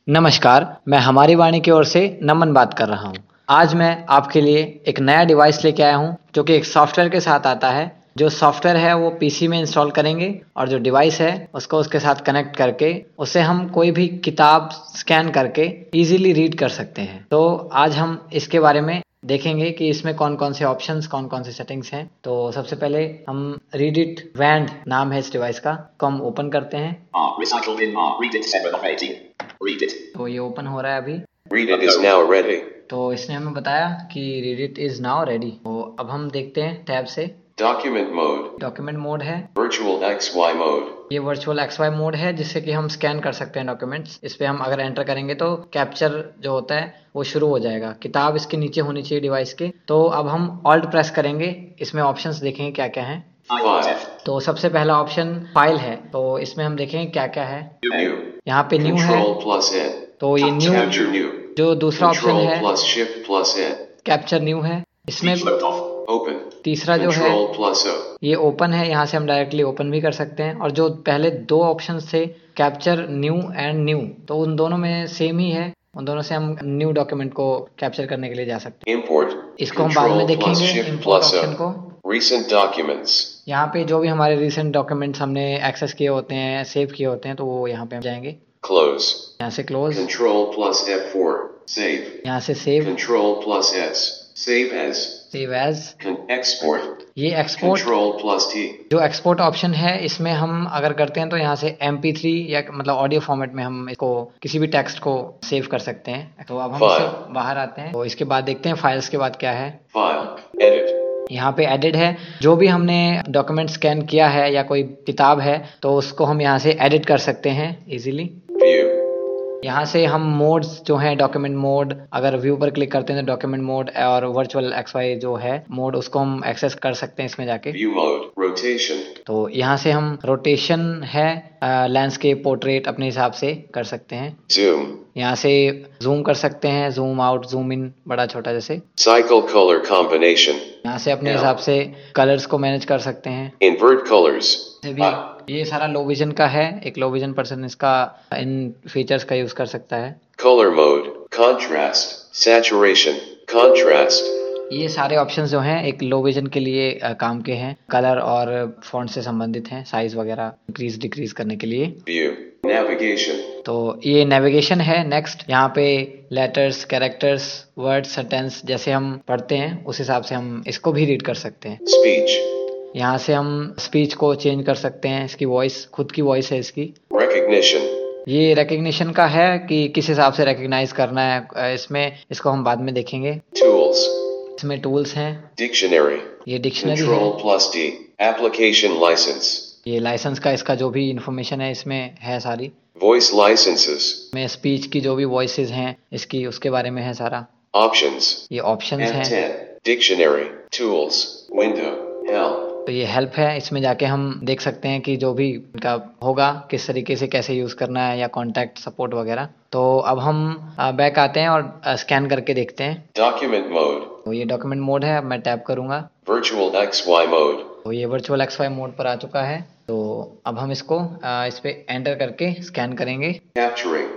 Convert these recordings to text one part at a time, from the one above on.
नमस्कार, मैं हमारी वाणी की ओर से नमन बात कर रहा हूँ। आज मैं आपके लिए एक नया डिवाइस लेके आया हूँ जो कि एक सॉफ्टवेयर के साथ आता है। जो सॉफ्टवेयर है वो पीसी में इंस्टॉल करेंगे और जो डिवाइस है उसको उसके साथ कनेक्ट करके उससे हम कोई भी किताब स्कैन करके इजीली रीड कर सकते हैं। तो आज हम इसके बारे में देखेंगे कि इसमें कौन कौन से ऑप्शंस कौन कौन से सेटिंग्स हैं। तो सबसे पहले हम रीड इट वैंड नाम है इस डिवाइस का, को हम ओपन करते हैं। Recycled in read it 7 of 18. Read it. तो ये ओपन हो रहा है अभी। Read it is now ready. तो इसने हमें बताया कि read it is now ready. तो अब हम देखते हैं टैब से। Document mode. डॉक्यूमेंट मोड है, Virtual XY mode. ये वर्चुअल XY मोड है जिससे कि हम स्कैन कर सकते हैं डॉक्यूमेंट्स। इस पे हम अगर एंटर करेंगे तो कैप्चर जो होता है वो शुरू हो जाएगा। किताब इसके नीचे होनी चाहिए डिवाइस के। तो अब हम ऑल्ट प्रेस करेंगे, इसमें ऑप्शंस देखेंगे क्या क्या हैं। File. तो सबसे पहला ऑप्शन फाइल है, तो इसमें हम देखेंगे क्या क्या है। New. यहाँ पे न्यू है, Control plus N. तो ये न्यू Capture new. जो दूसरा ऑप्शन Control है plus Shift plus N. Capture new है। इसमें Float off. Open. तीसरा जो है Control plus O. ये ओपन है, यहाँ से हम डायरेक्टली ओपन भी कर सकते हैं। और जो पहले दो ऑप्शंस थे कैप्चर न्यू एंड न्यू, तो उन दोनों में सेम ही है। उन दोनों से हम न्यू डॉक्यूमेंट को कैप्चर करने के लिए जा सकते Import. हैं। इसको हम बाद में Control plus देखेंगे Shift इंपोर्ट plus ऑप्शन को। O. Recent documents. यहाँ पे जो भी हमारे रिसेंट डॉक्यूमेंट्स हमने एक्सेस किए होते हैं, सेव किए होते हैं, तो वो यहाँ पे हम जाएंगे। Close. यहाँ से close, Control plus F4. Save. यहाँ से save, Control plus S. Save as. Save as. Export. ये एक्सपोर्ट, Control plus T. जो एक्सपोर्ट ऑप्शन है इसमें हम अगर करते हैं तो यहाँ से MP3 या मतलब ऑडियो फॉर्मेट में हम इसको किसी भी टेक्स्ट को सेव कर सकते हैं। तो अब हम File. इससे बाहर आते हैं। तो इसके बाद देखते हैं फाइल्स के बाद क्या है। File. Edit. यहाँ पे एडिट है, जो भी हमने डॉक्यूमेंट स्कैन किया है या कोई किताब है तो उसको हम यहाँ से एडिट कर सकते हैं इजीली। View. यहाँ से हम मोड्स जो हैं, डॉक्यूमेंट मोड, अगर व्यू पर क्लिक करते हैं तो डॉक्यूमेंट मोड और वर्चुअल XY जो है मोड, उसको हम एक्सेस कर सकते हैं इसमें जाके। View mode. Rotation. तो यहाँ से हम रोटेशन है, लैंडस्केप, पोर्ट्रेट अपने हिसाब से कर सकते हैं। Zoom. यहाँ से जूम कर सकते हैं, जूम आउट, जूम इन, बड़ा छोटा जैसे। Cycle color combination. यहाँ से अपने हिसाब से कलर्स को मैनेज कर सकते हैं। Invert colors. से भी ये सारा लो विजन का है, एक लो विजन पर्सन इसका इन फीचर्स का यूज कर सकता है। Color mode. Contrast. Saturation. Contrast. ये सारे ऑप्शंस जो हैं एक लो विजन के लिए काम के हैं, कलर और फॉन्ट से संबंधित हैं, साइज वगैरह इंक्रीज डिक्रीज करने के लिए। View. Navigation. तो ये नेविगेशन है। नेक्स्ट यहाँ पे लेटर्स, कैरेक्टर्स, वर्ड्स, सेंटेंस जैसे हम पढ़ते हैं उस हिसाब से हम इसको भी रीड कर सकते हैं। Speech. यहाँ से हम स्पीच को चेंज कर सकते हैं, इसकी वॉइस, खुद की वॉइस है इसकी। Recognition. ये रिकग्निशन का है कि किस हिसाब से रिकग्नाइज करना है इसमें, इसको हम बाद में देखेंगे। Tools. इसमें टूल्स हैं, Dictionary. ये डिक्शनरी है, Control plus D. Application license. ये लाइसेंस का इसका जो भी इंफॉर्मेशन है इसमें है सारी। Voice licenses. में स्पीच की जो भी वॉइसेस हैं इसकी, उसके बारे में है सारा। Options. ये ऑप्शंस हैं। F10. Dictionary. Tools. Window. Help. तो ये हेल्प है, इसमें जाके हम देख सकते हैं कि जो भी इनका होगा किस तरीके से कैसे यूज करना है, या कॉन्टैक्ट सपोर्ट वगैरह। तो अब हम बैक आते हैं और स्कैन करके देखते हैं। Document mode. तो ये डॉक्यूमेंट मोड है, अब मैं टैप करूंगा। Virtual XY mode. तो ये वर्चुअल XY मोड पर आ चुका है। तो अब हम इसको इस पे एंटर करके स्कैन करेंगे। Capturing.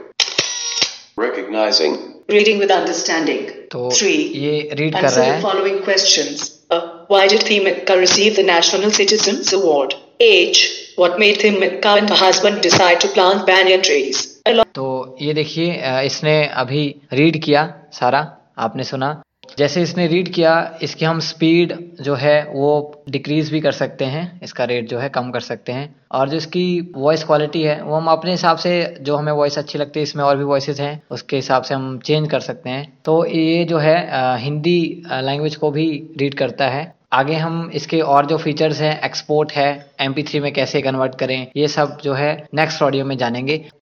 Recognizing. Reading with understanding. तो 3. ये रीड कर Answer रहा the है। following questions. Why did Thimika receive the National Citizens Award? Age. What made Thimika and her husband decide to plant banyan trees? तो ये देखिए इसने अभी रीड किया सारा, आपने सुना। जैसे इसने रीड किया, इसकी हम स्पीड जो है वो डिक्रीज भी कर सकते हैं, इसका रेट जो है कम कर सकते हैं। और जो इसकी वॉइस क्वालिटी है वो हम अपने हिसाब से, जो हमें वॉइस अच्छी लगती है, इसमें और भी वॉइसेस हैं, उसके हिसाब से हम चेंज कर सकते हैं। तो ये जो है हिंदी लैंग्वेज को भी रीड करता है। आगे हम इसके और जो फीचर्स हैं, एक्सपोर्ट है, MP3 में कैसे कन्वर्ट करें, ये सब जो है नेक्स्ट ऑडियो में जानेंगे।